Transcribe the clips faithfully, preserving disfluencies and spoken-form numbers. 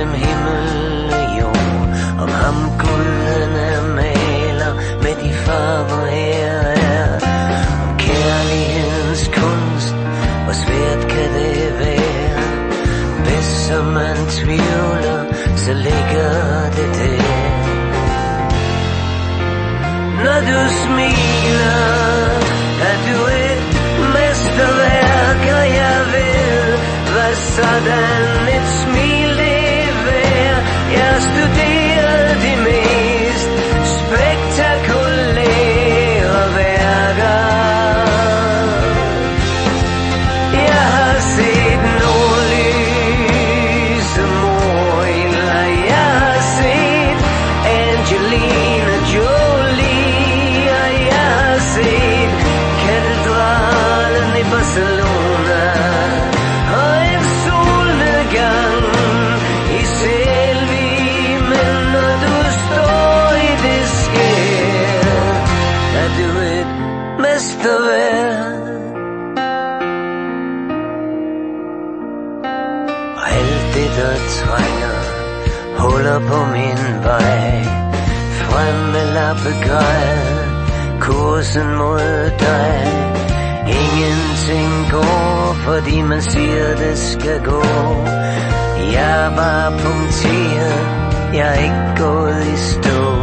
mellem himmel og jord. Om ham guderne maler med de farver her er. Om kærlighedens kunst, hvor svært kan det være. Bedst som man tvivler, så ligger det der. Når du smiler, er du et mesterværk, og jeg ved, hvad sådan et smil er værd. Jeg studerer de mest spektakulære værker. Jeg har set nordlys og Moria, jeg har set Angelina Jolie, og jeg har set katedralen i Barcelona, og en solnedgang i Selvi. Men når du står i det skær, er du et mesterværk. Og alt det der trænger huller på min vej, frem med lappegrej, kursen mod dig. Ingenting går, fordi man siger det skal gå. Jeg er bare punkteret, jeg er ikke gået i stå.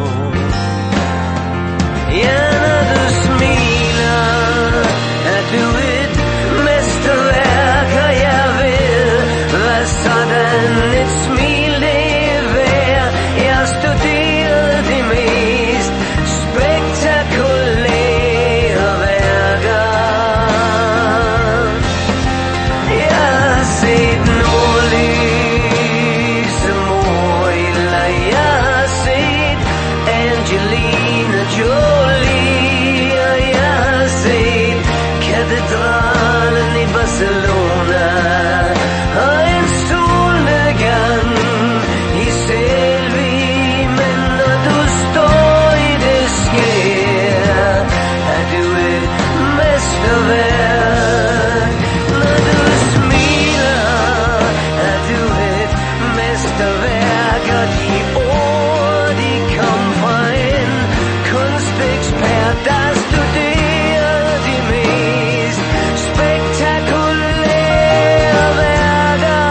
Ja, når du smiler, er du et mesterværk, og jeg ved, hvad sådan et smil er værd. Jeg studerer de mest spektakulære værker. Jeg har set nordlys og Moria, jeg har set Angelina Jolie, og jeg har set katedralen i Barcelona, og en solnedgang i Selvi. Men når du står i det skær, er du et mesterværk. Når du smiler, er du et mesterværk, og de ord, de kom fra en kunstekspert, der studerer de mest spektakulære værker.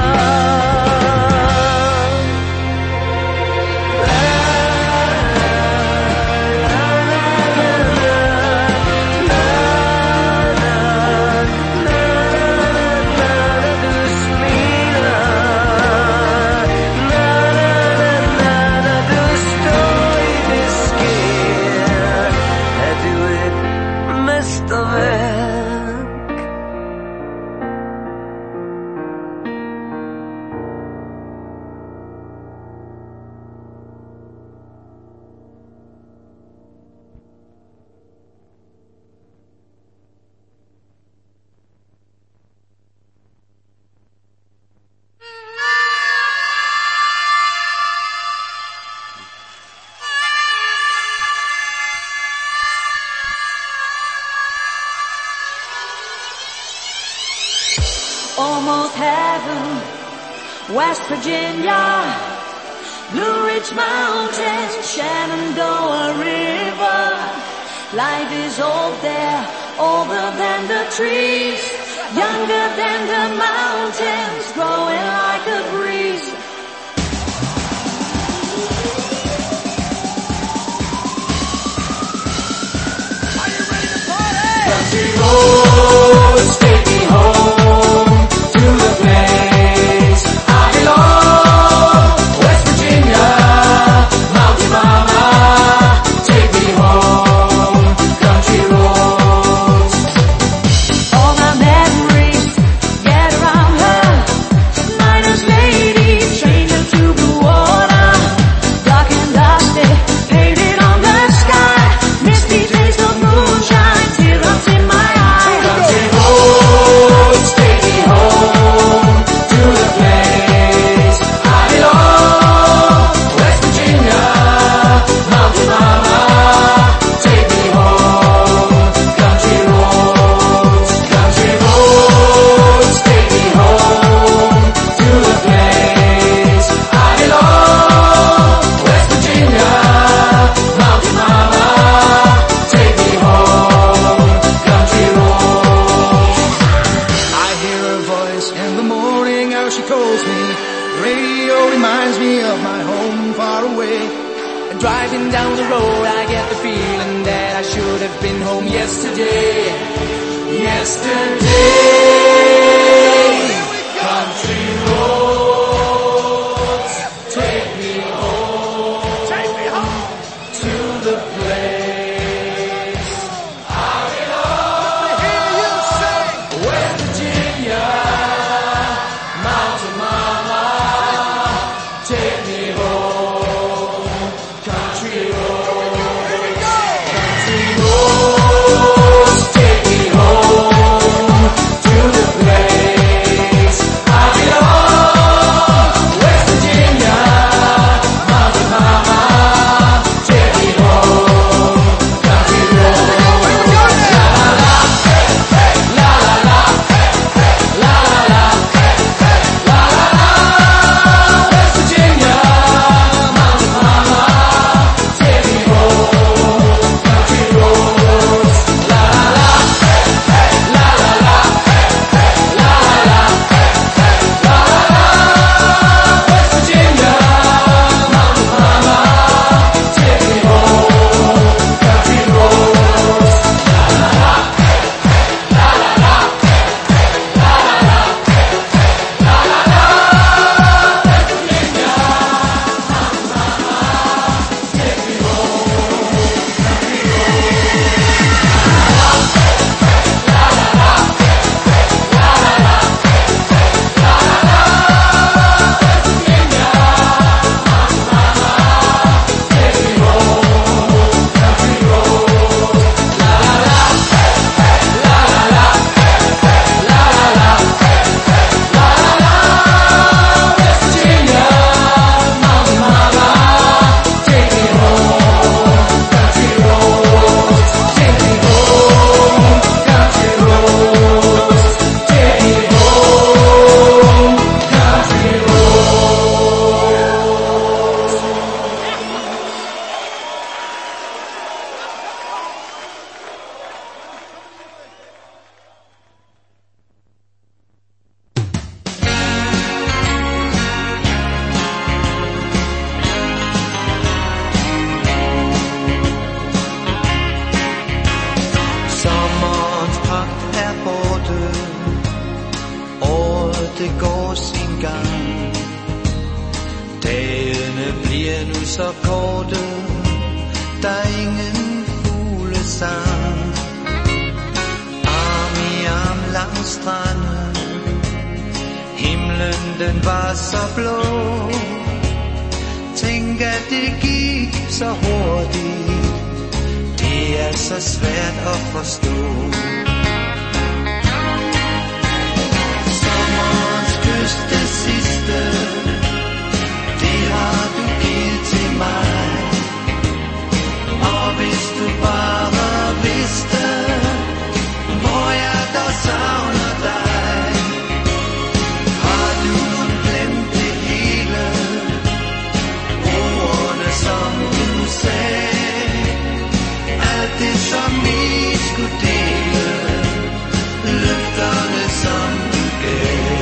Almost heaven, West Virginia, Blue Ridge Mountains, Shenandoah River. Life is old there, older than the trees, younger than the mountains, growing like a breeze. Are you ready to party? Country roads take me home to the place I belong. West Virginia, Mountain Mama, take me home. Country roads. All my memories get around her. Minor girl, she calls me. Radio reminds me of my home far away. And driving down the road, I get the feeling that I should have been home yesterday. Yesterday, country roads, take me home, take me home to the place I belong. I hear you sing, West Virginia, Mountain Mama, take me home, country roads, here we go. Country roads, take me home to the place I belong. West Virginia, Mountain Mama, take me home, country roads. La la la, la la la, la la la, la la la. West Virginia, Mountain Mama, take me home, country roads. La la la, la la la, la la la, la la la. West Virginia, Mountain Mama, take me home, country roads. La la la, la la la, la la la, la la la. West Virginia, Mountain Mama, take me home, country Sommerens pragt er borte, året det går sin gang. Dagene bliver nu så korte, der er ingen fuglesang. Arm i arm langs stranden, himlen den var så blå. Tænk at det gik så hurtigt, det er så svært at forstå. Sommerens kyst det sidste, det har du givet til mig. Og hvis du bare vidste, hvor jeg dog savner dig. Har du nun glemt det hele, ordene som du sagde, alt det som vi skulle dele, løfterne som du gav.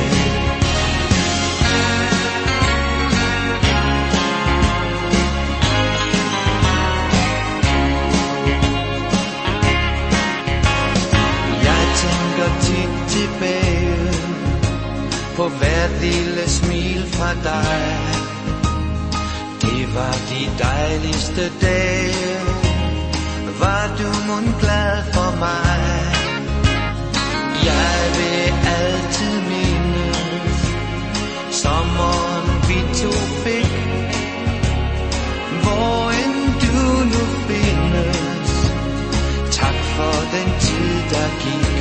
Jeg tænker tit tilbage på hvert lille smil fra dig. Det var de dejligste dage. Var du mon glad for mig? Jeg vil altid mindes sommeren vi to fik. Hvor end du nu findes, tak for den tid der gik.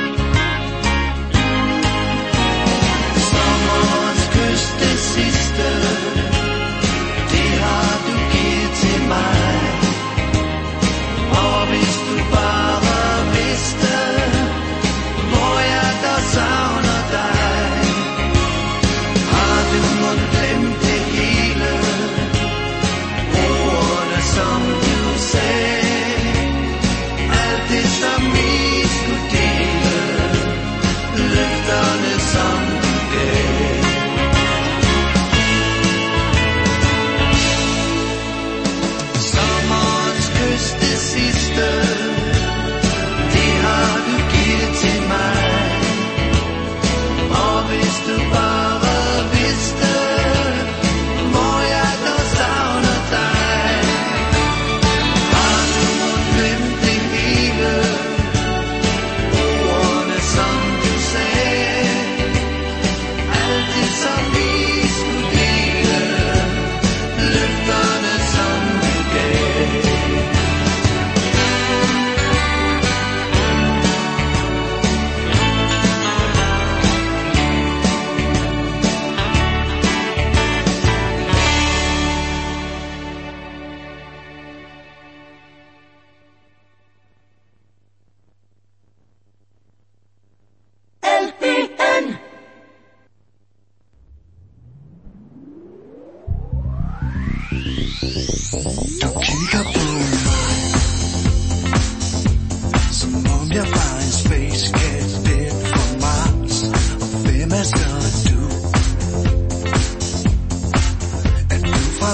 Sommerens kyst det sidste, det har du givet til mig. Og hvis du bare vidste, hvor jeg dog savner dig. Har du mon glemt det hele, ordene som du sagde, alt det som vi skulle dele, løfterne som du gav.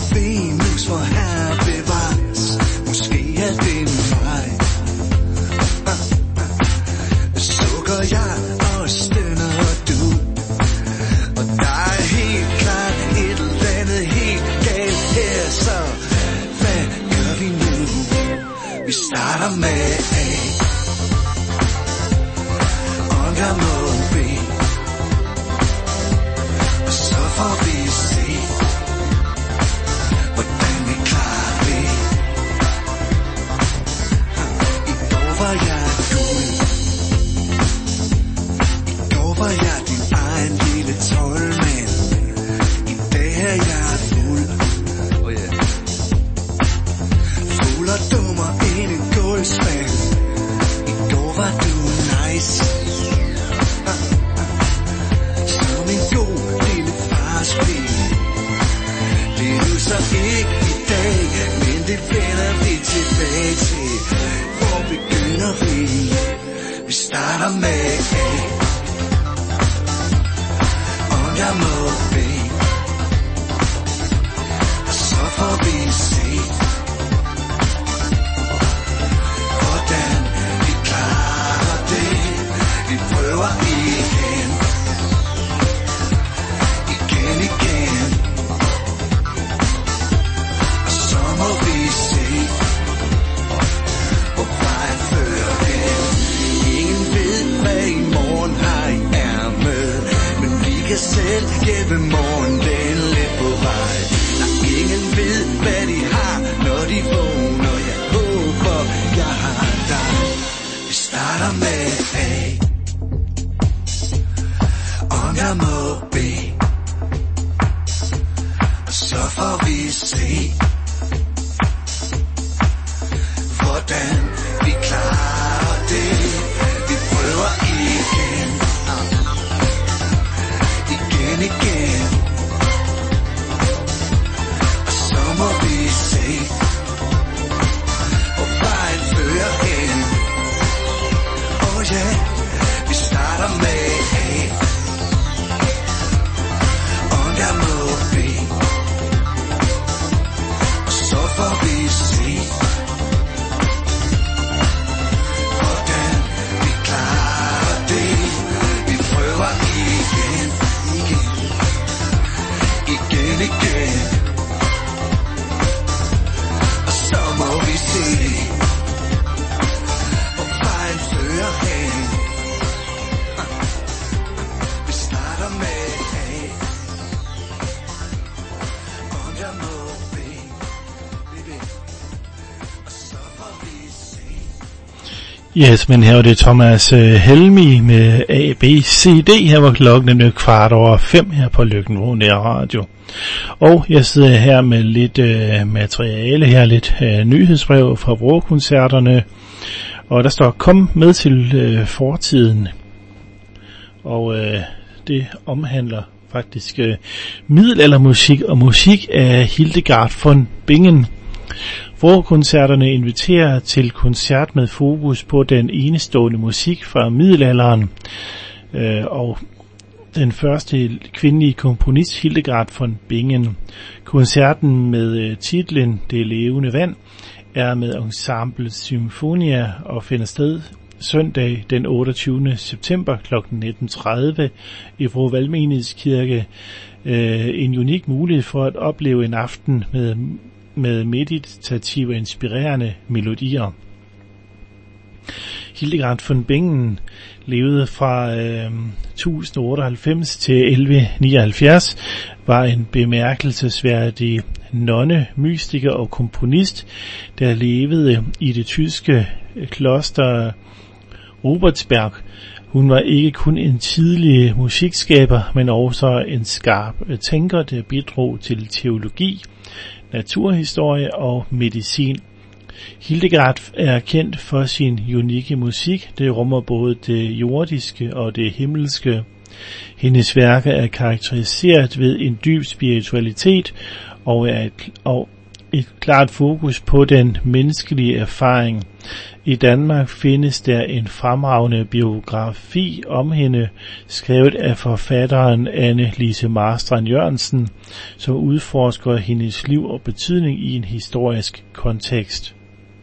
Venus, for her bevares. Måske er det mig. Sukker jeg og stønner du. Og der er helt klart et eller andet helt galt her, så hvad gør vi nu? Vi starter med A. Og jeg må B. Og så får vi se, hvordan vi klarer det. I går var jeg guld. I går var jeg din egen lille troldmand. I dag er jeg fuld. Oh yeah. Fuld og dummer ind i gulvspand. I går var du nice. Som en god lille fars pige. Det er du så ikke i dag, men det vender vi tilbage til. Hvor begynder vi? Vi starter med A. Og jeg må B. Og så får vi se, hvordan vi klarer det. Vi prøver igen. Igen, igen. Og så må vi se, hvor vejen fører hen. Ingen ved, hvad i morgen har i ærmet, men vi kan selv hjælpe morgendagen lidt på vej. Der ingen ved, hvad de har, når de vågner. Jeg håber, jeg har dig. Vi starter med A. Og jeg må B. Og så får vi se, hvordan vi klarer det. Vi prøver igen. Igen, igen. Og så må vi se, hvor vejen fører hen. Oh yeah, vi starter med A. Og jeg må B. Og så får vi se, hvordan vi klarer det. Vi prøver igen, igen, igen, igen. Og så må vi se, hvor vejen fører hen. Vi starter med A. Og jeg må B. Og så får vi se. Yes, men her var det Thomas uh, Helmig med A, B, C, D. Her var klokken nemlig kvart over fem her på Løkken Nær Radio. Og jeg sidder her med lidt uh, materiale her, lidt uh, nyhedsbrev fra Vrå-koncerterne. Og der står, kom med til uh, fortiden. Og uh, det omhandler faktisk uh, middelaldermusik og musik af Hildegard von Bingen. Vrå-koncerterne inviterer til koncert med fokus på den enestående musik fra middelalderen, øh, og den første kvindelige komponist Hildegard von Bingen. Koncerten med øh, titlen Det levende vand er med Ensemble Symfonia og finder sted søndag den otteogtyvende september kl. nitten tredive i Vrå Valgmenighedskirke. Øh, en unik mulighed for at opleve en aften med med meditative og inspirerende melodier. Hildegard von Bingen levede fra øh, tusind otteoghalvfems til elleve nioghalvfjerds, var en bemærkelsesværdig nonne, mystiker og komponist, der levede i det tyske kloster Robertsberg. Hun var ikke kun en tidlig musikskaber, men også en skarp tænker, der bidrog til teologi, naturhistorie og medicin. Hildegard er kendt for sin unikke musik. Det rummer både det jordiske og det himmelske. Hendes værker er karakteriseret ved en dyb spiritualitet og er et, og et klart fokus på den menneskelige erfaring. I Danmark findes der en fremragende biografi om hende, skrevet af forfatteren Anne-Lise Marstrand Jørgensen, som udforsker hendes liv og betydning i en historisk kontekst.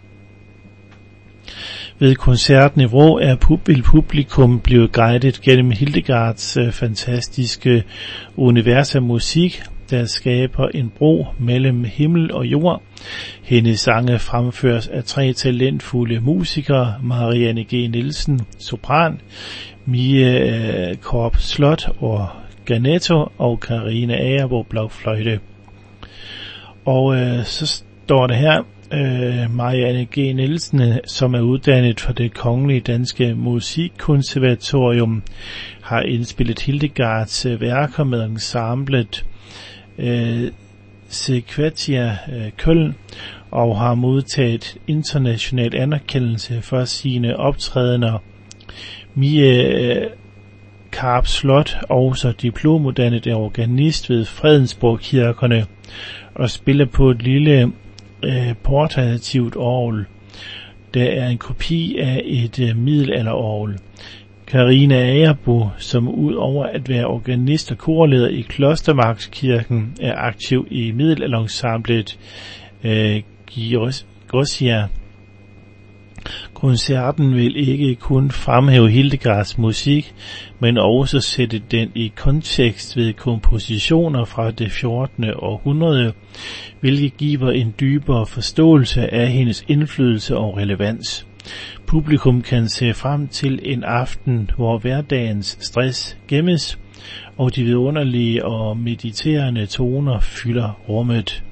Ved koncerten i Vrå er pub- vil publikum blive guidet gennem Hildegards øh, fantastiske univers af musik, der skaber en bro mellem himmel og jord. Hendes sange fremføres af tre talentfulde musikere: Marianne G. Nielsen, sopran, Mie Korp Slot og Ganetto og Karina Agerbo blokfløjte. Og øh, så står der her, øh, Marianne G. Nielsen, som er uddannet fra Det Kongelige Danske Musikkonservatorium, har indspillet Hildegards værker med ensemblet øh, Sequatia øh, Køln og har modtaget international anerkendelse for sine optrædener. Mie øh, Karp Slot, også diplomuddannet organist ved Fredensborg-kirkerne, og spiller på et lille øh, portativt orgel, der er en kopi af et øh, middelalderorgel. Karina Agerbo, som ud over at være organist og korleder i Klostermarkskirken, er aktiv i middelalderensemblet øh, Grossia. Koncerten vil ikke kun fremhæve Hildegards musik, men også sætte den i kontekst ved kompositioner fra det fjortende århundrede, hvilket giver en dybere forståelse af hendes indflydelse og relevans. Publikum kan se frem til en aften, hvor hverdagens stress gemmes, og de vidunderlige og mediterende toner fylder rummet.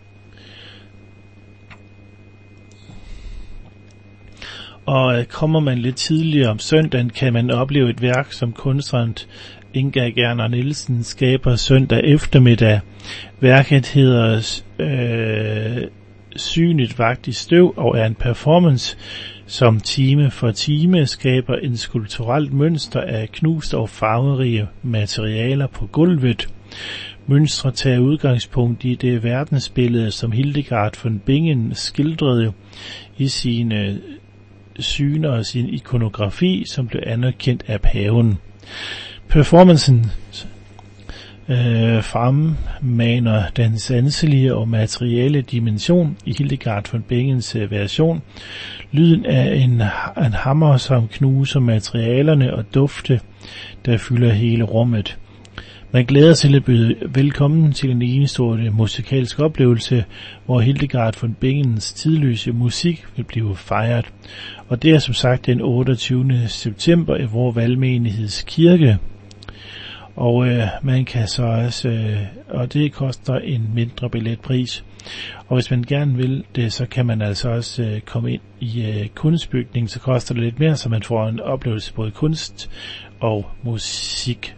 Og kommer man lidt tidligere om søndagen, kan man opleve et værk, som kunstneren Inga Gerner Nielsen skaber søndag eftermiddag. Værket hedder øh, Synet vagt i støv og er en performance, som time for time skaber en skulpturelt mønster af knust og farverige materialer på gulvet. Mønstre tager udgangspunkt i det verdensbillede, som Hildegard von Bingen skildrede i sine syner og sin ikonografi, som blev anerkendt af paven. Performancen øh, fremmaner den sanselige og materielle dimension i Hildegard von Bingens øh, version. Lyden af en, en hammer, som knuser materialerne, og dufte, der fylder hele rummet. Man glæder sig til at byde velkommen til en enestående musikalsk oplevelse, hvor Hildegard von Bingens tidløse musik vil blive fejret. Og det er som sagt den otteogtyvende september i Vrå Valgmenigheds Kirke. Og øh, man kan så også, øh, og det koster en mindre billetpris. Og hvis man gerne vil det, så kan man altså også øh, komme ind i øh, kunstbygningen, så koster det lidt mere, så man får en oplevelse både kunst og musik.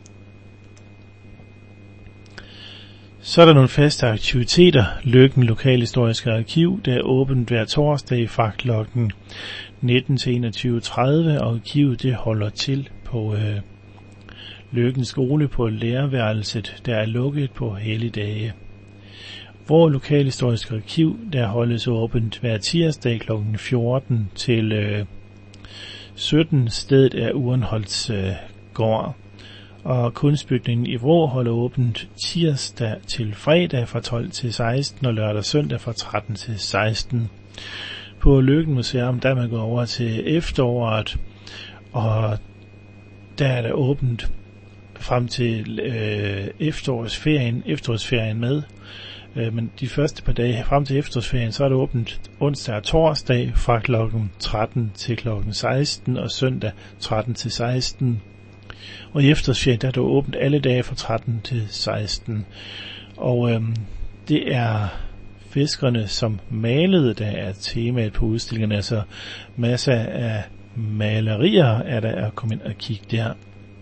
Så er der nogle faste aktiviteter. Løkken Lokalhistoriske Arkiv, der er åbent hver torsdag fra klokken nitten til enogtyve tredive, og arkivet det holder til på øh, Løkken Skole på lærerværelset, der er lukket på helligdage. Vrå Lokalhistoriske Arkiv, der holdes åbent hver tirsdag klokken fjorten til øh, sytten. Stedet er Urenholts øh, gård. Og kunstbygningen i Vrå holder åbent tirsdag til fredag fra tolv til seksten og lørdag og søndag fra tretten til seksten. På Løkken Museum, der man går over til efteråret, og der er der åbent frem til øh, efterårsferien, efterårsferien med. Øh, men de første par dage frem til efterårsferien, så er det åbent onsdag og torsdag fra klokken tretten til klokken seksten og søndag tretten til seksten. Og i efterårsferien, der er det åbent alle dage fra tretten til seksten. Og øhm, det er fiskerne, som malede, der er temaet på udstillingen. Altså masser af malerier er der at komme ind og kigge der.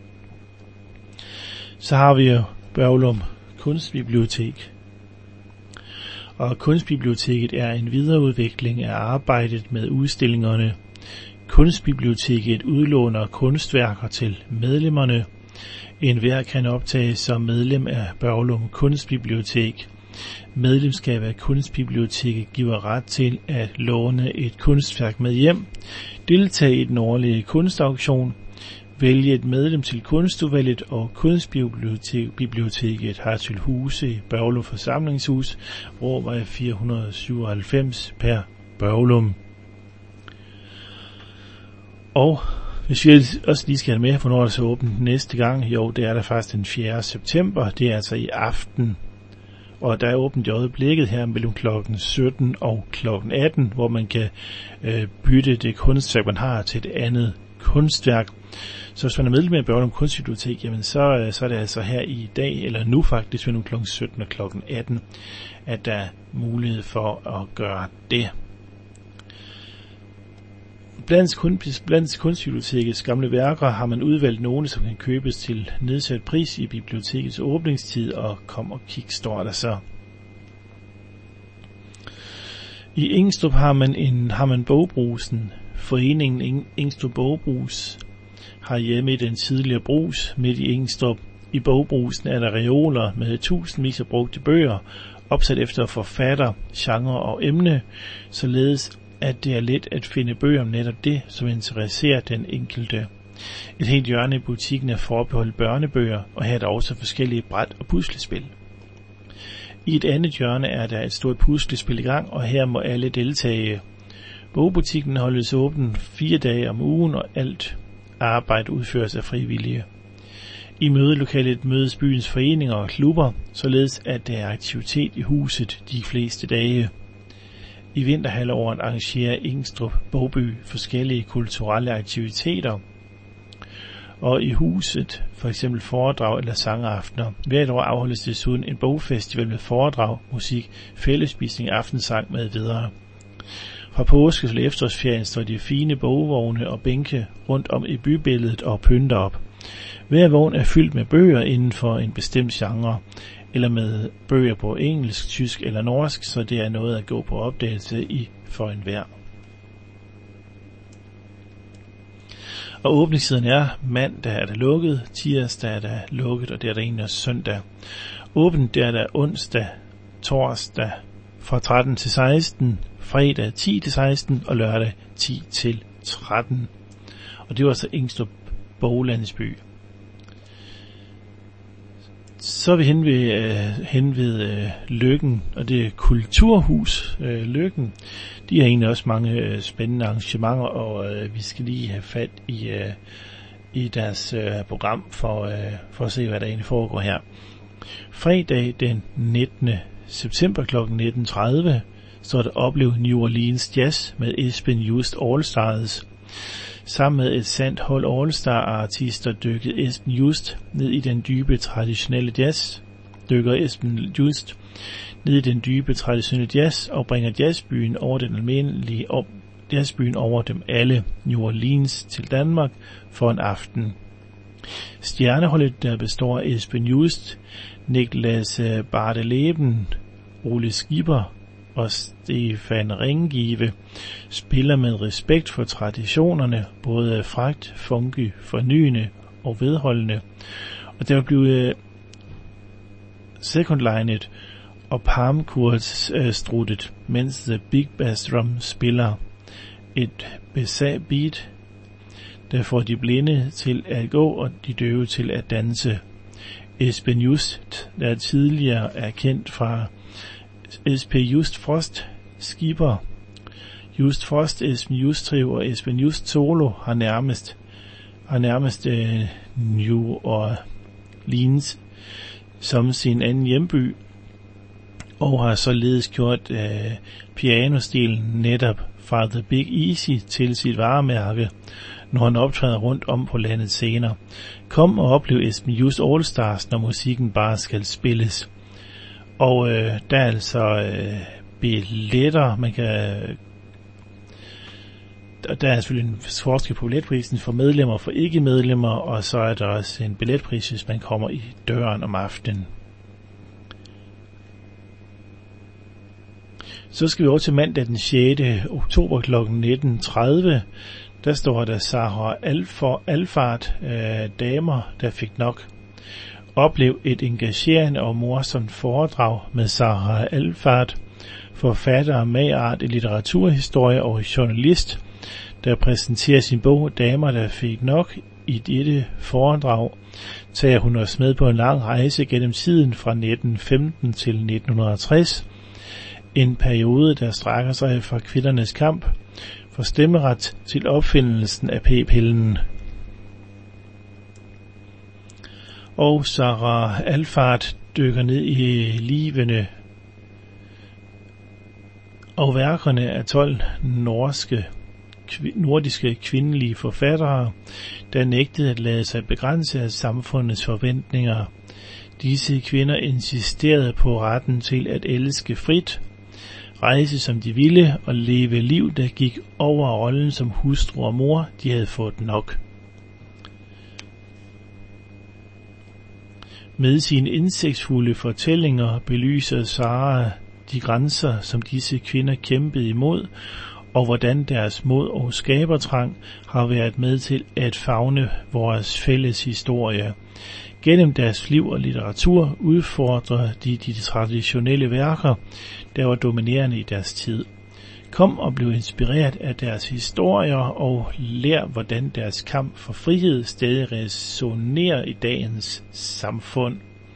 Så har vi jo Børglum Kunstbibliotek. Og Kunstbiblioteket er en videreudvikling af arbejdet med udstillingerne. Kunstbiblioteket udlåner kunstværker til medlemmerne. Enhver kan optages som medlem af Børglum Kunstbibliotek. Medlemskab af kunstbiblioteket giver ret til at låne et kunstværk med hjem, deltage i den årlige kunstauktion, vælge et medlem til kunstudvalget, og kunstbiblioteket har til huse i Børglum Forsamlingshus, Råvej fire hundrede syvoghalvfems per Børglum. Og hvis vi også lige skal have med, hvornår det så åbent næste gang, jo, det er der faktisk den fjerde september, det er altså i aften. Og der er åbent i øjeblikket her mellem klokken sytten og klokken atten, hvor man kan øh, bytte det kunstværk, man har, til et andet kunstværk. Så hvis man er medlem af Børglum Kunstbibliotek, jamen så, så er det altså her i dag, eller nu faktisk, mellem klokken sytten og klokken atten, at der er mulighed for at gøre det. Blandt, kunst, blandt Kunstbibliotekets gamle værker har man udvalgt nogle, som kan købes til nedsat pris i bibliotekets åbningstid, og kom og kig, står der så. I Ingstrup har man, en, har man Bogbrusen. Foreningen Ingstrup Bogbrugs har hjemme i den tidligere brus midt i Ingstrup. I Bogbrusen er der reoler med tusindvis af brugte bøger, opsat efter forfatter, genre og emne, således at det er let at finde bøger om netop det, som interesserer den enkelte. Et helt hjørne i butikken er forbeholdt børnebøger, og her er der også forskellige bræt- og puslespil. I et andet hjørne er der et stort puslespil i gang, og her må alle deltage. Bogbutikken holdes åben fire dage om ugen, og alt arbejde udføres af frivillige. I mødelokalet mødes byens foreninger og klubber, således at der er aktivitet i huset de fleste dage. I vinterhalvåret arrangerer Ingstrup Bogby forskellige kulturelle aktiviteter, og i huset for eksempel foredrag eller sangaftener. Hvert år afholdes desuden en bogfestival med foredrag, musik, fællesspisning, aftensang med videre. Fra påske til efterårsferien står de fine bogvogne og bænke rundt om i bybilledet og pynter op. Hver vogn er fyldt med bøger inden for en bestemt genre, eller med bøger på engelsk, tysk eller norsk, så det er noget at gå på opdagelse i for enhver. Og åbningstiden er mandag er der lukket, tirsdag er der lukket, og det er der egentlig også søndag. Åbent der er der onsdag, torsdag fra tretten til seksten, fredag ti til seksten og lørdag ti til tretten. Og det var altså Ingstrup Boglandsby. Så er vi hen ved, øh, hen ved øh, Løkken, og det er Kulturhus øh, Løkken. De har egentlig også mange øh, spændende arrangementer, og øh, vi skal lige have fat i, øh, i deres øh, program for, øh, for at se, hvad der egentlig foregår her. Fredag den nittende september kl. nitten tredive står der Oplev New Orleans Jazz med Esben Just All Stars. Sammen med et sandt hold All-Star-artister dykkede Esben Just ned i den dybe traditionelle jazz. Dykker Esben Just ned i den dybe traditionelle jazz og bringer jazzbyen over den almindelige op, jazzbyen over dem alle, New Orleans til Danmark for en aften. Stjerneholdet, der består af Esben Just, Niklas Bardeleben, Ole Skipper og Stefan Ringgive, spiller med respekt for traditionerne, både fragt, funky, fornyende og vedholdende. Og der vil blive second-linet og palmkurs-struttet, mens The Big Bass Drum spiller et besat beat, der får de blinde til at gå og de døve til at danse. Esben Just, der tidligere er kendt fra S P Just Frost, Skipper, Just Frost, Esben Just Trio og Esben Just Solo har nærmest har nærmest øh, New Orleans som sin anden hjemby, og har således gjort øh, pianostilen netop fra The Big Easy til sit varemærke, når han optræder rundt om på landets scener. Kom og oplev Esben Just All Stars, når musikken bare skal spilles. Og øh, der er altså øh, billetter, man kan... Der er selvfølgelig en forskel på billetprisen for medlemmer og for ikke-medlemmer, og så er der også en billetpris, hvis man kommer i døren om aftenen. Så skal vi over til mandag den sjette oktober kl. nitten tredive. Der står der Sahara Alfart, øh, damer, der fik nok. Oplev et engagerende og morsomt foredrag med Sarah Alfard, forfatter og magart i litteraturhistorie og journalist, der præsenterer sin bog Damer, der fik nok. I dette foredrag tager hun os med på en lang rejse gennem tiden fra nitten femten til nitten tres, en periode, der strækker sig fra kvindernes kamp for stemmeret til opfindelsen af p-pillen. Og Sarah Alfard dykker ned i livene og værkerne af tolv norske, nordiske kvindelige forfattere, der nægtede at lade sig begrænse af samfundets forventninger. Disse kvinder insisterede på retten til at elske frit, rejse som de ville og leve liv, der gik over rollen som hustru og mor. De havde fået nok. Med sine indsigtsfulde fortællinger belyser Sarah de grænser, som disse kvinder kæmpede imod, og hvordan deres mod og skabertrang har været med til at favne vores fælles historie. Gennem deres liv og litteratur udfordrer de de traditionelle værker, der var dominerende i deres tid. Kom og bliv inspireret af deres historier og lær, hvordan deres kamp for frihed stadig resonerer i dagens samfund.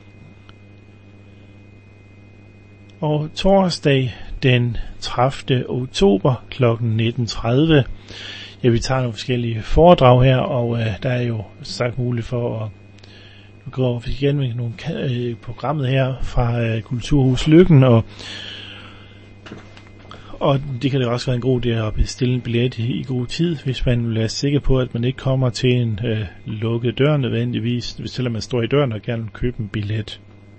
Og torsdag den tredivte oktober kl. nitten tredive. Ja, vi tager nogle forskellige foredrag her, og øh, der er jo sagt muligt for at gå igen med nogle øh, programmet her fra øh, Kulturhus Lykken, og Og det kan det også være en god idé at bestille en billet i, i god tid, hvis man vil være sikker på, at man ikke kommer til en øh, lukket dør nødvendigvis, selvom man står i døren og gerne vil købe en billet.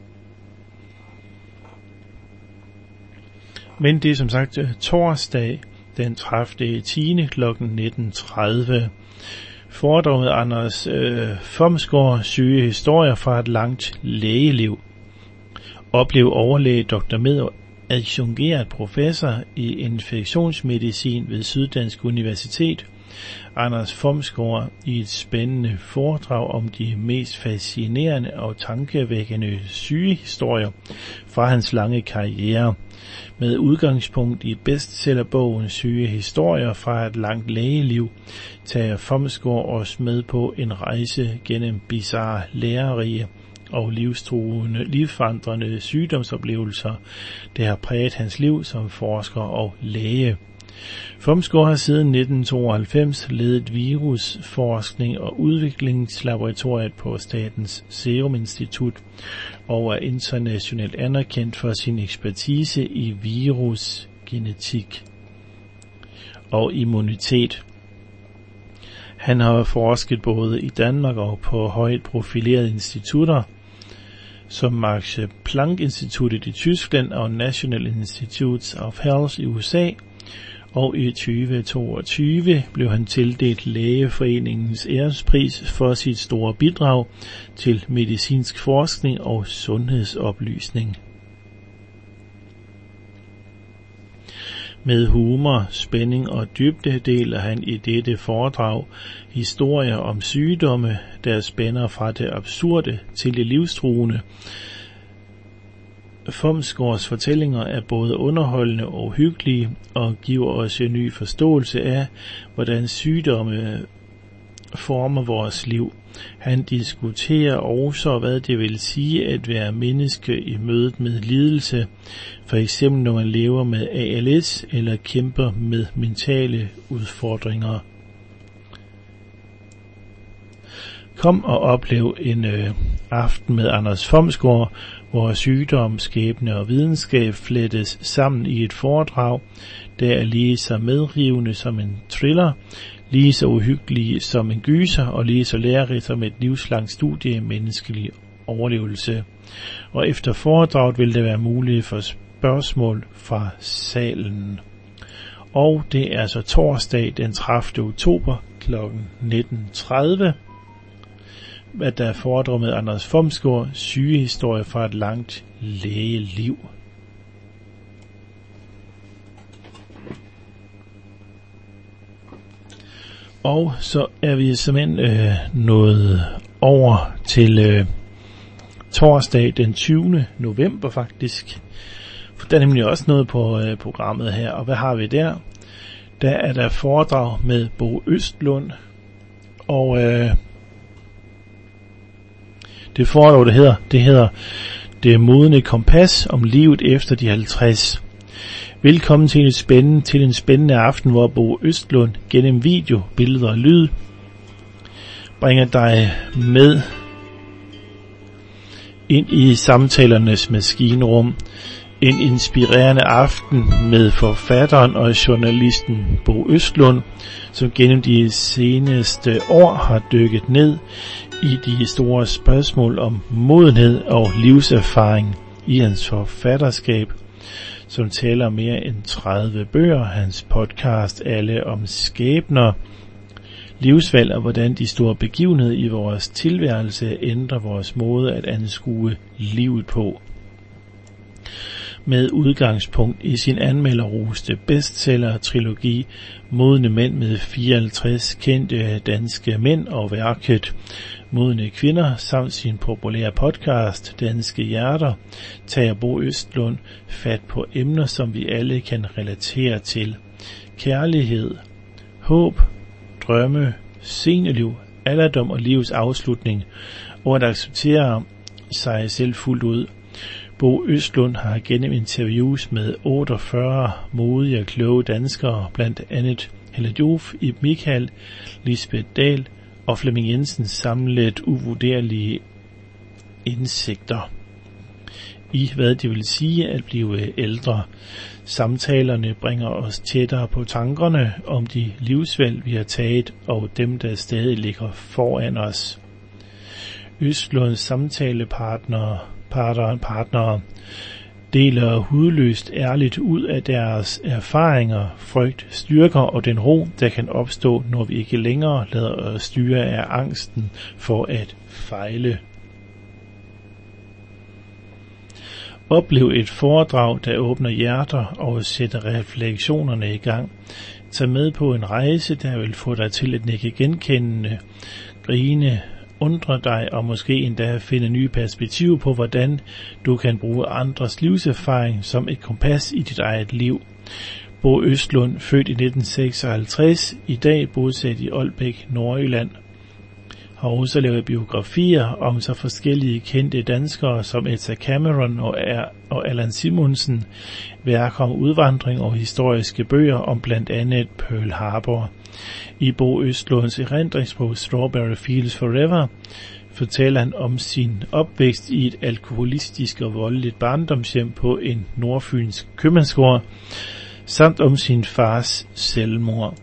Men det er som sagt torsdag den tredivte oktober kl. nitten tredive. Foredrag med Anders øh, Fomsgaard, syge historier fra et langt lægeliv. Oplev overlæge doktor Med, adjungeret professor i infektionsmedicin ved Syddansk Universitet, Anders Fomsgaard, i et spændende foredrag om de mest fascinerende og tankevækkende sygehistorier fra hans lange karriere. Med udgangspunkt i bestsellerbogen Syge historier fra et langt lægeliv, tager Fomsgaard os med på en rejse gennem bizarre, lærerige og livstruende, livsforandrende sygdomsoplevelser, der har præget hans liv som forsker og læge. Fomsgaard har siden nitten tooghalvfems ledet virusforskning og udviklingslaboratoriet på Statens Serum Institut og er internationalt anerkendt for sin ekspertise i virusgenetik og immunitet. Han har forsket både i Danmark og på højt profilerede institutter, som Max Planck-instituttet i Tyskland og National Institutes of Health i U S A, og i tyve toogtyve blev han tildelt Lægeforeningens ærespris for sit store bidrag til medicinsk forskning og sundhedsoplysning. Med humor, spænding og dybde deler han i dette foredrag historier om sygdomme, der spænder fra det absurde til det livstruende. Fomsgaards fortællinger er både underholdende og hyggelige og giver os en ny forståelse af, hvordan sygdomme former vores liv. Han diskuterer også, hvad det vil sige at være menneske i mødet med lidelse, for eksempel når man lever med A L S eller kæmper med mentale udfordringer. Kom og oplev en øh, aften med Anders Fomsgaard, hvor sygdom, skæbne og videnskab flettes sammen i et foredrag, der er lige så medrivende som en thriller, lige så uhyggelig som en gyser og lige så lærerigt som et livslangt studie i menneskelig overlevelse. Og efter foredraget vil det være muligt for spørgsmål fra salen. Og det er altså torsdag den tredivte oktober kl. nitten tredive, at der er foredrag med Anders Fomsgaard, sygehistorie fra et langt lægeliv. Og så er vi simpelthen øh, nået over til øh, torsdag den tyvende november faktisk. For der er nemlig også noget på øh, programmet her, og hvad har vi der? Der er der foredrag med Bo Østlund, og øh, det foredrag, det hedder, det hedder Det modne kompas om livet efter de halvtreds. Velkommen til, et spændende, til en spændende aften, hvor Bo Østlund gennem video, billeder og lyd bringer dig med ind i samtalernes maskinrum. En inspirerende aften med forfatteren og journalisten Bo Østlund, som gennem de seneste år har dykket ned i de store spørgsmål om modenhed og livserfaring i hans forfatterskab, som tæller mere end tredive bøger. Hans podcast Alle om skæbner, livsvalg og hvordan de store begivenheder i vores tilværelse ændrer vores måde at anskue livet på. Med udgangspunkt i sin anmelderroste bestseller-trilogi Modne mænd med fireoghalvtreds kendte danske mænd og værket Modne kvinder samt sin populære podcast Danske Hjerter, tager Bo Østlund fat på emner, som vi alle kan relatere til. Kærlighed, håb, drømme, seniorliv, alderdom og livets afslutning, og at acceptere sig selv fuldt ud. Bo Østlund har gennem interviews med otteogfyrre modige og kloge danskere, blandt andet Helle Joof, Ib Michael, Lisbeth Dahl og Flemming Jensen, samlet uvurderlige indsigter i, hvad det vil sige at blive ældre. Samtalerne bringer os tættere på tankerne om de livsvalg, vi har taget, og dem, der stadig ligger foran os. Østlunds samtalepartnere Partnere, partnere deler hudløst ærligt ud af deres erfaringer, frygt, styrker og den ro, der kan opstå, når vi ikke længere lader os styre af angsten for at fejle. Oplev et foredrag, der åbner hjerter og sætter refleksionerne i gang. Tag med på en rejse, der vil få dig til at nikke genkendende, grine, undre dig og måske endda finde nye perspektiver på, hvordan du kan bruge andres livserfaring som et kompas i dit eget liv. Bo Østlund, født i nitten seksoghalvtreds, i dag bosat i Ålbæk, Nordjylland, har også lavet biografier om så forskellige kendte danskere som Etta Cameron og, og Allan Simonsen, værker om udvandring og historiske bøger om blandt andet Pearl Harbor. I Bo Østlunds erindringsbog Strawberry Fields Forever fortæller han om sin opvækst i et alkoholistisk og voldeligt barndomshjem på en nordfynsk købmandsgård, samt om sin fars selvmord.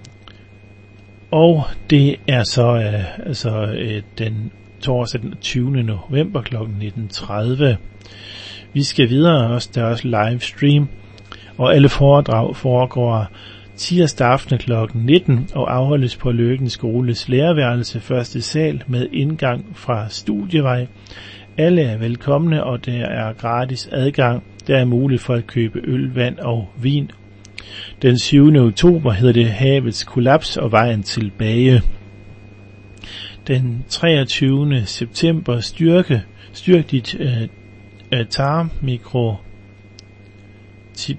Og det er så øh, altså øh, den torsdag den tyvende november klokken nitten tredive. Vi skal videre også, der er også livestream, og alle foredrag foregår tirsdag aften klokken nitten og afholdes på Løkken Skoles lærerværelse første sal med indgang fra Studievej. Alle er velkomne, og der er gratis adgang. Der er muligt for at købe øl, vand og vin. Den syvende oktober hedder det Havets kollaps og vejen tilbage. Den treogtyvende september styrke, styrk dit øh, øh, tarmmikro ti,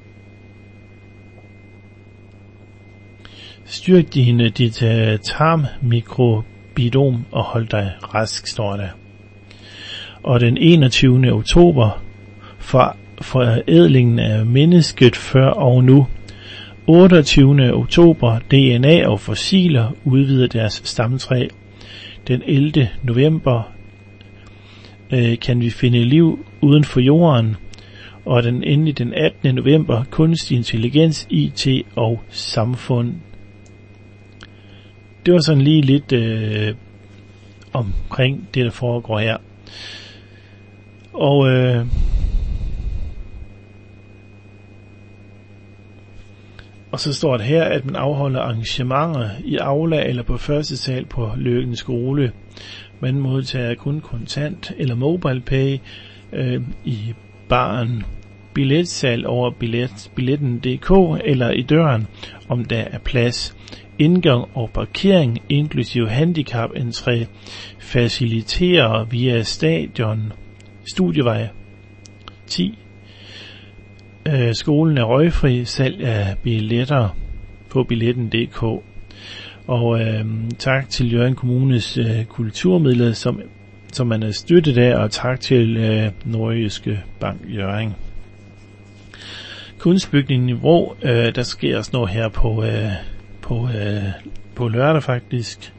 Styrk dine, dit uh, tarmmikrobiom og hold dig rask, står der. Og den enogtyvende oktober for forædlingen af mennesket før og nu. otteogtyvende oktober D N A og fossiler udvider deres stamtræ. Den ellevte november øh, kan vi finde liv uden for jorden. Og den endelig den attende november kunstig intelligens, I T og samfund. Det var sådan lige lidt øh, omkring det, der foregår her. Og øh, og så står det her, at man afholder arrangementer i aula eller på første sal på Løkken Skole. Man modtager kun kontant eller MobilePay øh, i baren, billetsal over billet, billetten punktum d k eller i døren, om der er plads. Indgang og parkering, inklusive handicap-entré, faciliterer via stadion Studievej ti. Øh, skolen er røgfri, salg af billetter på billetten punktum d k. Og øh, tak til Hjørring Kommunes øh, kulturmidler, som, som man er støttet af, og tak til øh, Nordjyske Bank Hjørring. Kunstbygningen i Vrå, øh, der sker også noget her på, øh, på, øh, på lørdag faktisk.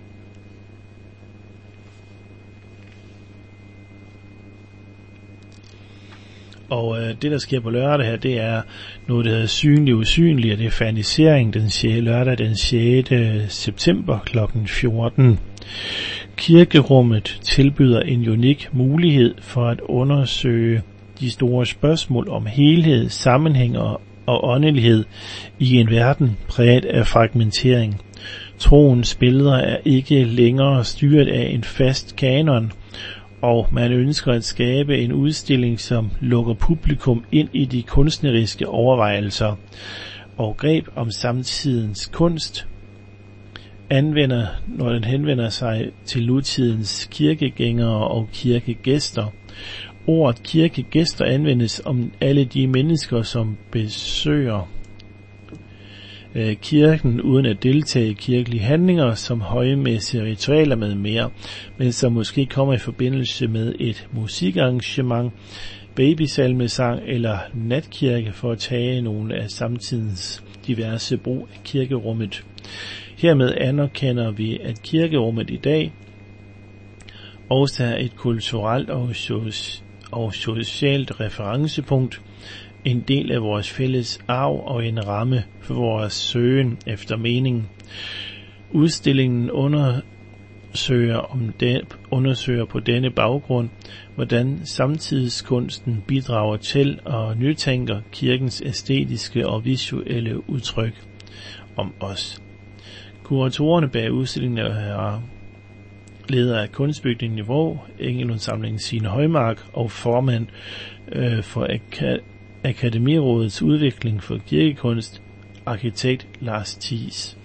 Og øh, det der sker på lørdag her, det er noget der hedder synlig usynlig, og det er fanisering den sjette lørdag den sjette september klokken fjorten. Kirkerummet tilbyder en unik mulighed for at undersøge de store spørgsmål om helhed, sammenhæng og, og åndelighed i en verden præget af fragmentering. Troens billeder er ikke længere styret af en fast kanon, og man ønsker at skabe en udstilling, som lukker publikum ind i de kunstneriske overvejelser og greb om samtidens kunst, anvender, når den henvender sig til nutidens kirkegængere og kirkegæster. Ordet kirkegæster anvendes om alle de mennesker, som besøger øh, kirken uden at deltage i kirkelige handlinger, som højmæssige ritualer med mere, men som måske kommer i forbindelse med et musikarrangement, babysalmesang eller natkirke, for at tage nogle af samtidens diverse brug af kirkerummet. Hermed anerkender vi, at kirkerummet i dag også er et kulturelt og, soci- og socialt referencepunkt, en del af vores fælles arv og en ramme for vores søgen efter mening. Udstillingen undersøger, om den, undersøger på denne baggrund, hvordan samtidskunsten bidrager til og nytænker kirkens æstetiske og visuelle udtryk om os. Kuratorerne bag udstillingen er leder af Kunstbygningen i Vrå, Engelundsamlingen Signe Højmark og formand øh, for Ak- Akademirådets udvikling for kirkekunst, arkitekt Lars Thies.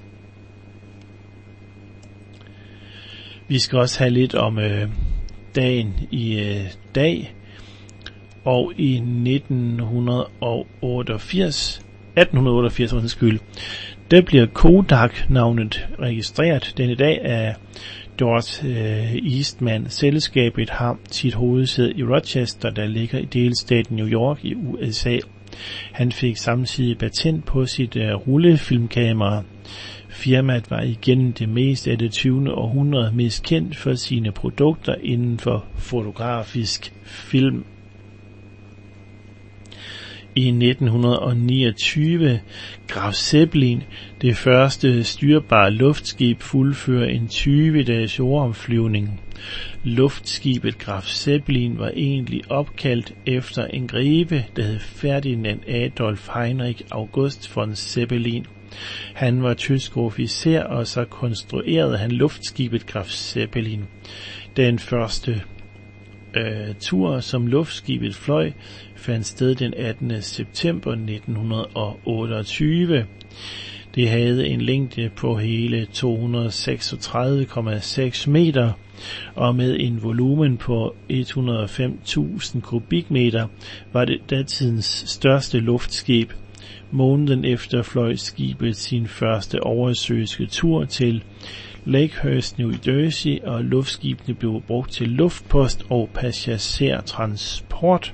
Vi skal også have lidt om øh, dagen i øh, dag, og i nitten otteogfirs, atten otteogfirs undskyld, der bliver Kodak-navnet registreret. Denne dag er George øh, Eastman. Selskabet har sit hovedsæde i Rochester, der ligger i delstaten New York i U S A. Han fik samtidig patent på sit øh, rullefilmkamera. Firmaet var igennem det meste af det tyvende århundrede mest kendt for sine produkter inden for fotografisk film. I nitten niogtyve Graf Zeppelin, det første styrbare luftskib, fuldfører en tyve dages jordomflyvning. Luftskibet Graf Zeppelin var egentlig opkaldt efter en greve, der hed Ferdinand Adolf Heinrich August von Zeppelin. Han var tysk officer, og så konstruerede han luftskibet Graf Zeppelin. Den første øh, tur, som luftskibet fløj, fandt sted den attende september nitten otteogtyve. Det havde en længde på hele to hundrede og seksogtredive komma seks meter, og med en volumen på et hundrede og fem tusind kubikmeter var det datidens største luftskib. Måneden efter fløj skibet sin første oversøiske tur til Lakehurst, New Jersey, og luftskibene blev brugt til luftpost og passagertransport.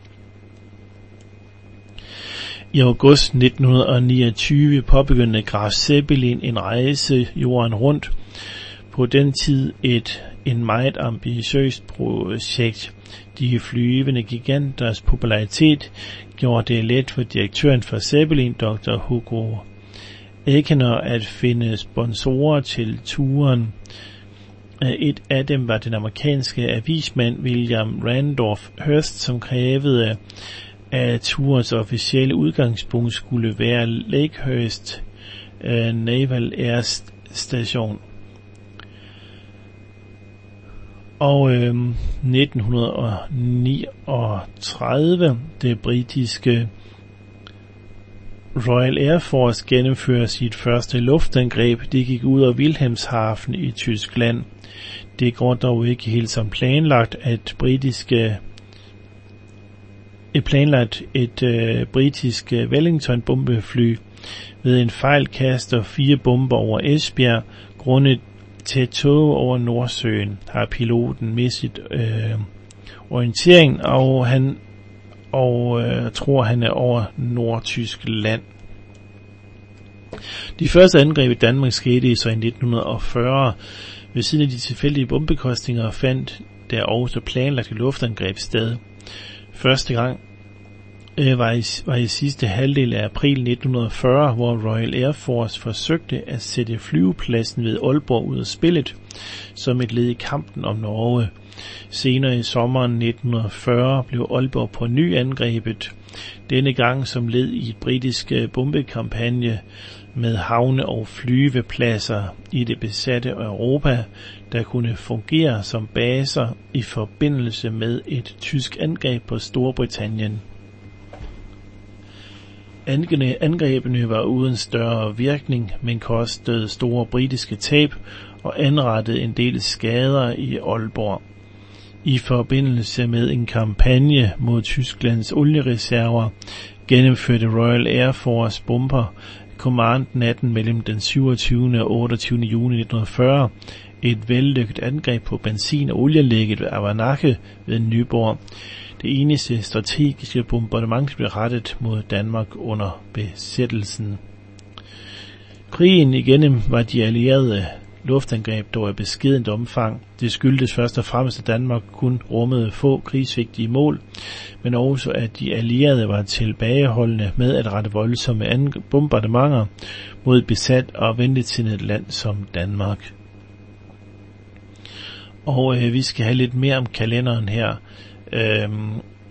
I august nitten niogtyve påbegyndte Graf Zeppelin en rejse jorden rundt. På den tid et en meget ambitiøst projekt. De flyvende giganters popularitet gjorde det let for direktøren for Zeppelin, doktor Hugo Ekener, at finde sponsorer til turen. Et af dem var den amerikanske avismand William Randolph Hearst, som krævede, at turens officielle udgangspunkt skulle være Lakehurst uh, Naval Air Station. Og øh, nitten niogtredive, det britiske Royal Air Force gennemfører sit første luftangreb. Det gik ud af Wilhelmshaven i Tyskland. Det går dog ikke helt som planlagt, at britiske et planlagt et øh, britisk øh, Wellington-bombefly ved en fejl kaster fire bomber over Esbjerg. Grundet til tog over Nordsøen har piloten mistet øh, orientering, og han og øh, tror han er over Nordtysk land. De første angreb i Danmark skete så i nitten fyrre. Ved siden af de tilfældige bombekostninger fandt der også planlagte luftangreb sted. Første gang øh, var, i, var i sidste halvdel af april nitten fyrre, hvor Royal Air Force forsøgte at sætte flyvepladsen ved Aalborg ud af spillet som et led i kampen om Norge. Senere i sommeren nitten fyrre blev Aalborg på ny angrebet, denne gang som led i et britisk bombekampagne med havne og flyvepladser i det besatte Europa, der kunne fungere som baser i forbindelse med et tysk angreb på Storbritannien. Angrebene var uden større virkning, men kostede store britiske tab og anrettede en del skader i Aalborg. I forbindelse med en kampagne mod Tysklands oliereserver gennemførte Royal Air Force bomber Command natten mellem den syvogtyvende og otteogtyvende juni nitten fyrre et vellykket angreb på benzin- og olielægget ved Avanakke ved Nyborg. Det eneste strategiske bombardement blev rettet mod Danmark under besættelsen. Krigen igennem var de allierede luftangreb dog af beskedent omfang. Det skyldtes først og fremmest, at Danmark kun rummede få krigsvigtige mål, men også at de allierede var tilbageholdende med at rette voldsomme bombardementer mod et besat og venligsindet land som Danmark. Og øh, vi skal have lidt mere om kalenderen her. Øhm,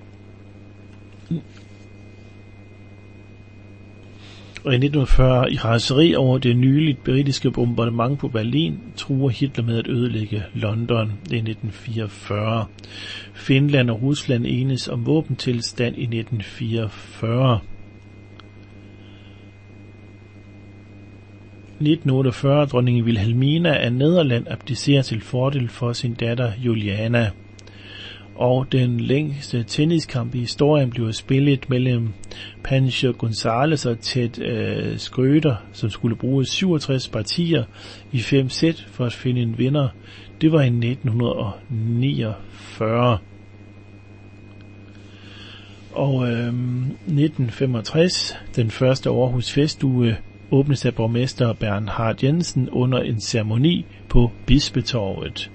Og i nitten fyrre, i raseri over det nyligt britiske bombardement på Berlin, truer Hitler med at ødelægge London. Det er nitten fireogfyrre. Finland og Rusland enes om våbentilstand i nitten fireogfyrre. nitten otteogfyrre, dronning Wilhelmina af Nederland abdicerer til fordel for sin datter Juliana. Og den længste tenniskamp i historien bliver spillet mellem Pancho González og Ted øh, Schröder, som skulle bruge syvogtres partier i fem sæt for at finde en vinder. Det var i nitten niogfyrre. Og øh, nitten femogtres, den første Aarhus Festuge, åbnes af borgmester Bernhard Jensen under en ceremoni på Bispetorvet.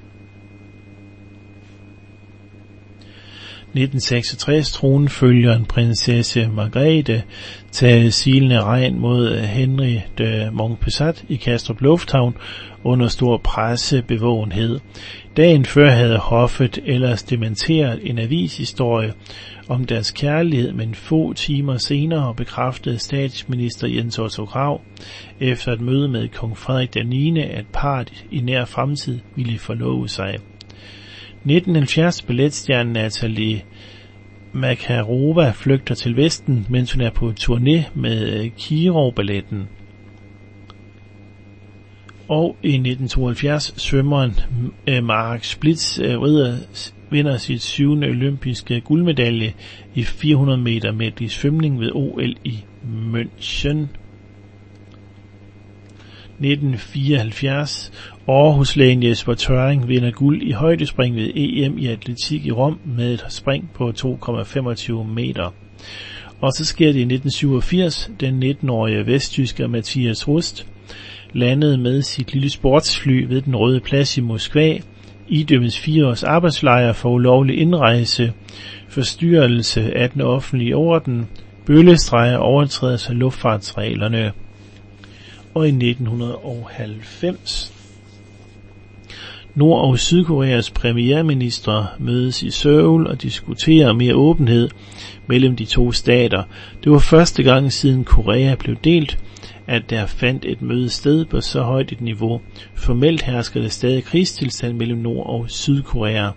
nitten seksogtres, tronfølgeren prinsesse Margrethe tager silende regn mod Henry de Montpessat i Kastrup Lufthavn under stor pressebevågenhed. Dagen før havde hoffet ellers dementeret en avishistorie om deres kærlighed, men få timer senere bekræftede statsminister Jens Otto Krag efter et møde med kong Frederik den niende, at parret i nær fremtid ville forlove sig. nitten halvfjerds, balletstjernen Natalie Makarova flygter til Vesten, mens hun er på turné med Kirov-balletten. Og i nitten tooghalvfjerds, svømmeren Mark Splitz ridder vinder sit syvende olympiske guldmedalje i fire hundrede meter medley svømning ved O L i München. nitten fireoghalvfjerds, Aarhuslægen Jesper Tørring vinder guld i højdespring ved E M i atletik i Rom med et spring på to komma femogtyve meter. Og så sker det i nitten syvogfirs, den nitten-årige vesttysker Mathias Rust landede med sit lille sportsfly ved den Røde Plads i Moskva, idømmes fire års arbejdslejr for ulovlig indrejse, forstyrrelse af den offentlige orden, bøllestreger overtrædelse af luftfartsreglerne. Og i nitten halvfems, Nord- og Sydkoreas premierministre mødes i Seoul og diskuterer mere åbenhed mellem de to stater. Det var første gang siden Korea blev delt, at der fandt et møde sted på så højt et niveau. Formelt hersker der stadig krigstilstand mellem Nord- og Sydkorea.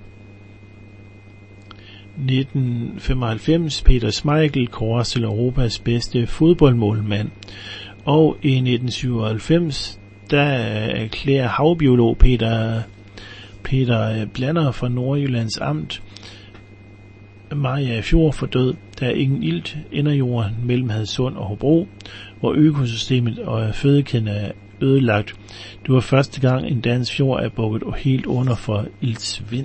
nitten femoghalvfems, Peter Schmeichel kåres til Europas bedste fodboldmålmand. Og i nitten syvoghalvfems, der erklærer havbiolog Peter, Peter Blander fra Nordjyllands Amt Mariager Fjord for død. Der er ingen ilt ender jorden mellem Hadsund og Hobro, hvor økosystemet og fødekæden er ødelagt. Det var første gang en dansk fjord er bukket helt under for iltsvind.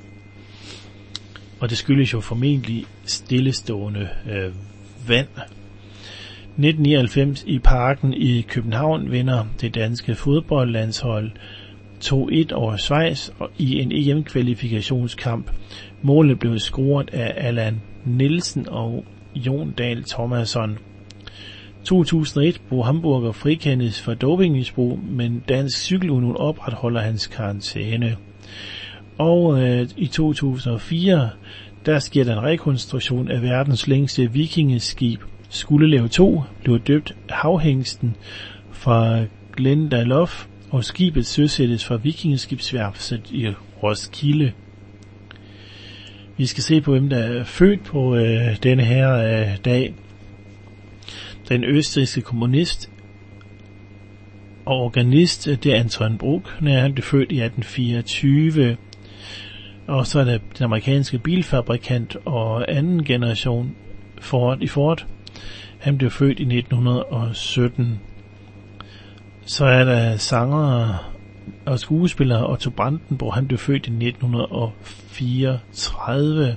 Og det skyldes jo formentlig stillestående øh, vand. nitten nioghalvfems i Parken i København vinder det danske fodboldlandshold to et over Schweiz i en E M-kvalifikationskamp. Målet blev scoret af Allan Nielsen og Jon Dahl Thomasson. to tusind og et Bo Hamburger frikendes for dopingmisbrug, men Dansk Cykelunion opretholder hans karantæne. Og øh, i to tusind og fire, der sker der en rekonstruktion af verdens længste vikingeskib. Skuldelev to blev døbt Havhængsten fra Glendalough, og skibet søsættes fra vikingeskibsværftet i Roskilde. Vi skal se på, hvem der er født på øh, denne her øh, dag. Den østrigske kommunist og organist, det er Anton Bruckner. Han blev født i atten fireogtyve. Og så er der den amerikanske bilfabrikant og anden generation Ford i Ford. Han blev født i nitten sytten. Så er der sanger og skuespiller Otto Brandenburg. Han blev født i nitten fireogtredive.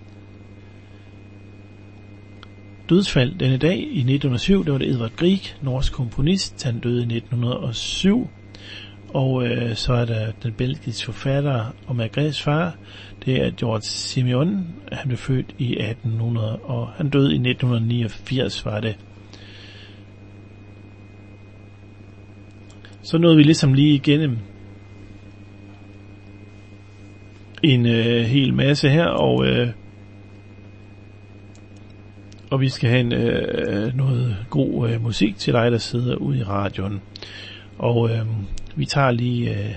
Dødsfald denne dag i nitten hundrede og syv, der var det Edvard Grieg, norsk komponist. Han døde i nitten hundrede og syv. Og øh, så er der den belgiske forfatter og Margrethes far, det er George Simenon. Han blev født i atten hundrede, og han døde i nitten niogfirs, var det. Så nåede vi ligesom lige igennem en øh, hel masse her, og øh, og vi skal have en, øh, noget god øh, musik til dig, der sidder ude i radioen. Og øh, vi tager lige øh,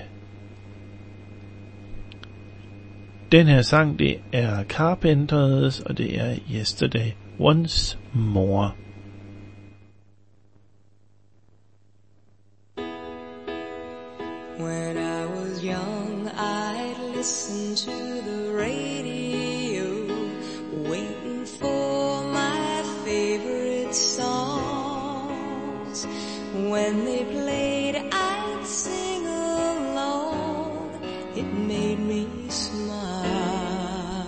den her sang, det er Carpenters, og det er Yesterday Once More. When I was young, I'd listen to the radio, waiting for my favorite songs. When they played, I'd sing along. It made me smile.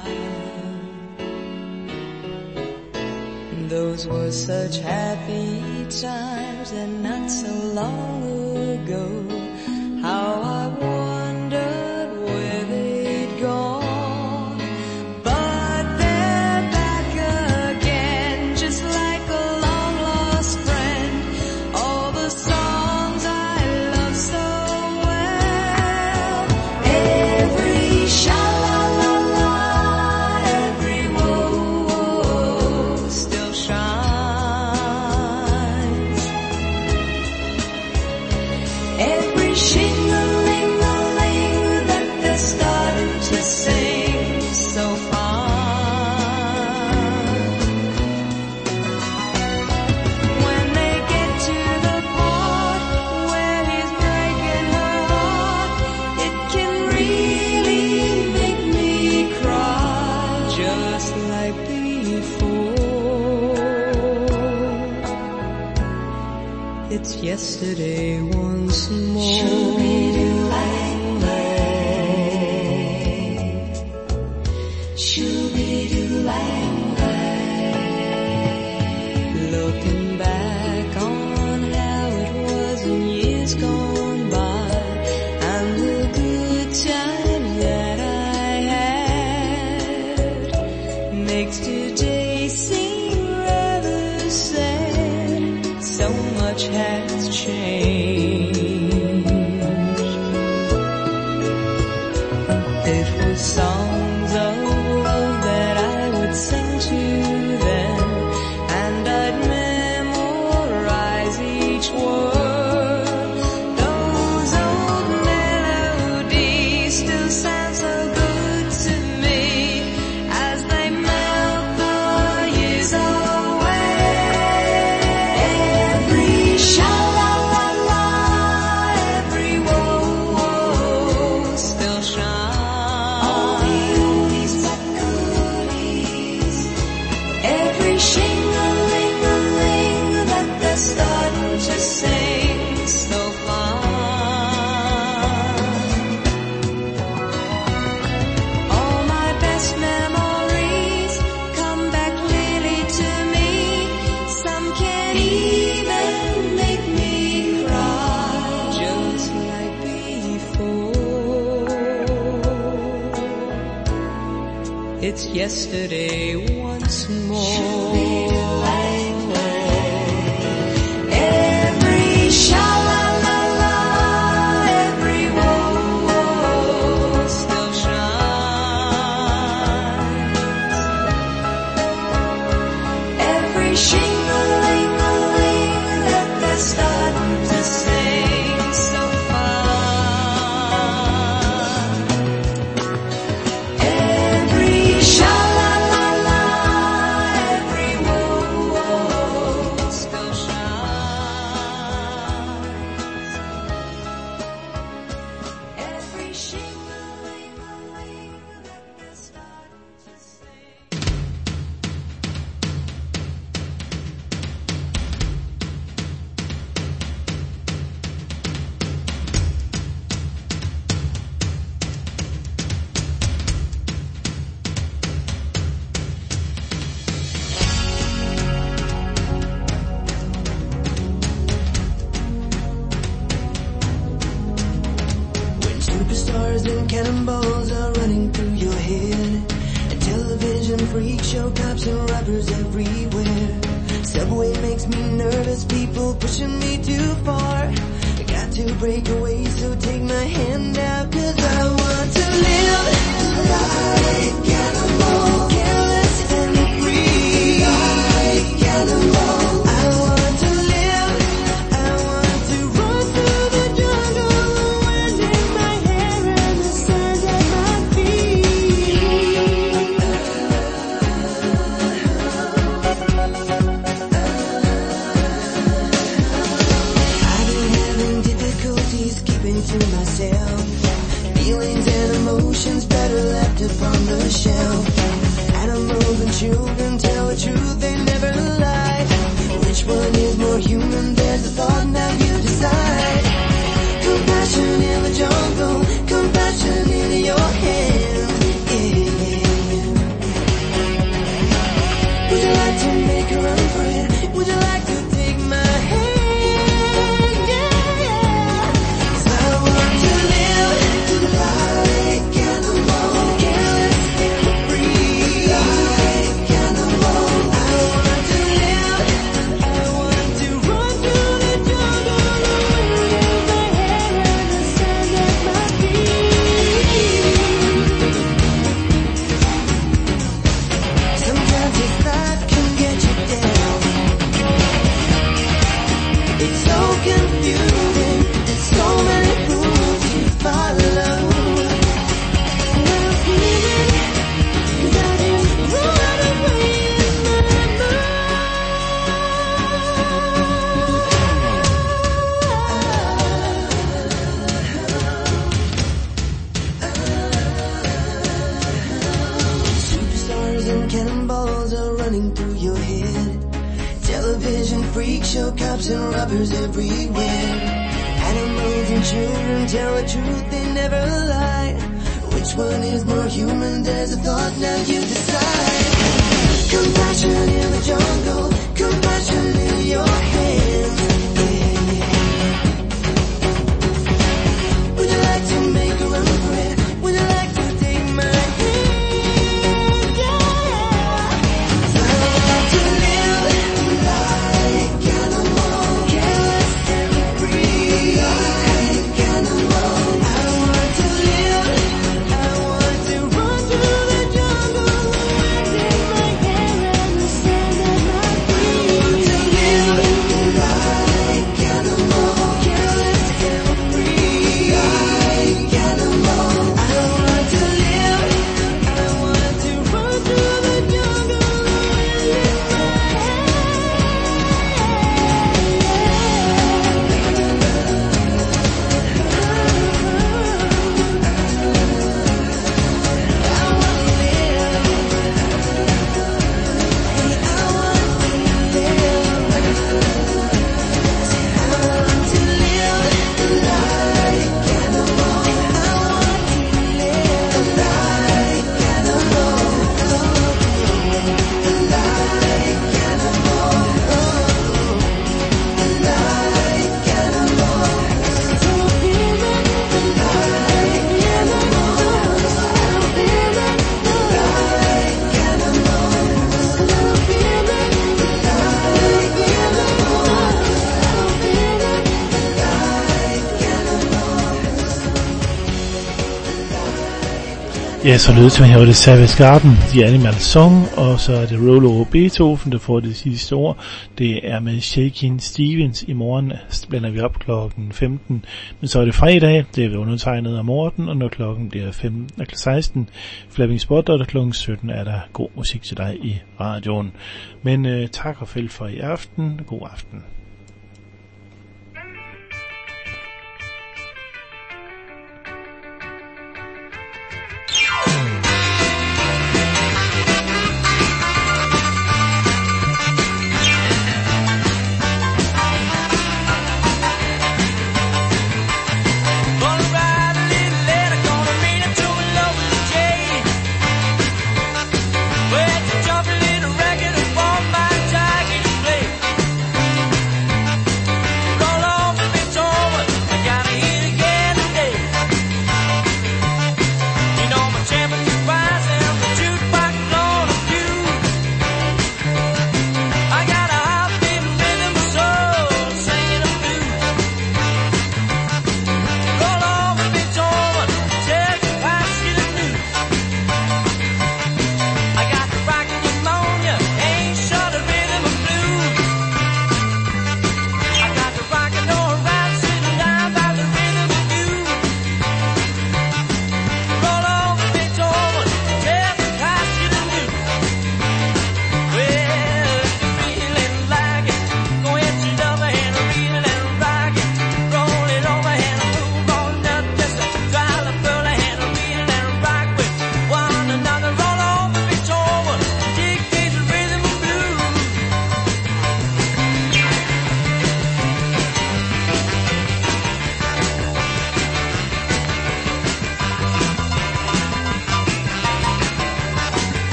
Those were such happy times, and not so long ago. How I wondered where they'd gone. But they're back again, just like a long lost friend. All the songs I love so well. Every sha-la-la-la, every whoa-whoa still shines. Every shing-a-ling-a-ling that they're starting to sing so fine. When they get to the part where he's breaking her heart, it can really make me cry, just like before. It's yesterday once more. Looking back on how it was in years gone by, and the good time that I had, makes today seem rather sad. So much has changed. it's yesterday once more. Every sha-la-la-la, every woe still shines. Every shing-a-ling-a-ling that they're starting to sing so fine. Every sha-la-la-la, every woe still shines. Every shing-a-ling-a-ling that they're starting to sing. When superstars and cannonballs are running through your head, and television freak show cops and robbers everywhere. Subway makes me nervous, people pushing me too far. I got to break away, so take my hand out, 'cause I want to live like animal, careless and free. Like animal, I want to live, I want to run through the jungle, the wind in my hair and the sand at my feet. I've been having difficulties keeping to myself. Feelings and emotions better left upon the shelf. Animals and children tell the truth, they never lie. Which one is more human? There's a thought, now you decide. Compassion in the jungle, compassion in your hands. Yeah. Would you like to make a run for it? Would you like to take my hand? Yeah. 'Cause I want to live like animal, careless and free. Like animal, I want to live, I want to run through the jungle, the wind in my hair and the sand at my feet. Sometimes this life can get you down. It's so confusing, there's so many rules to follow. When I'm feeling, 'cause I just run away in my mind. Superstars and cannonballs are running through your head. Television freak show cops and robbers everywhere. Animals and children tell the truth, they never lie. Which one is more human? There's a thought, now you decide. Compassion in the jungle, compassion in your hands. Yeah. Would you like to make a run for it? Would you like to take my hand? Yeah. 'Cause I want to live like animal, careless and free. Like animal, I want to live, I want to run through the jungle, the wind in my hair and the sand Ja, så lød som her var det Savage Garden, The Animal Song, og så er det Rollo Beethoven, der får det sidste ord. Det er med Shakin' Stevens. I morgen spænder vi op klokken femten, men så er det fredag, det er ved undertegnet af Morten, og når klokken bliver seksten, Fleming Spot, og der klokken sytten er der god musik til dig i radioen. Men øh, tak og fæld for i aften. God aften.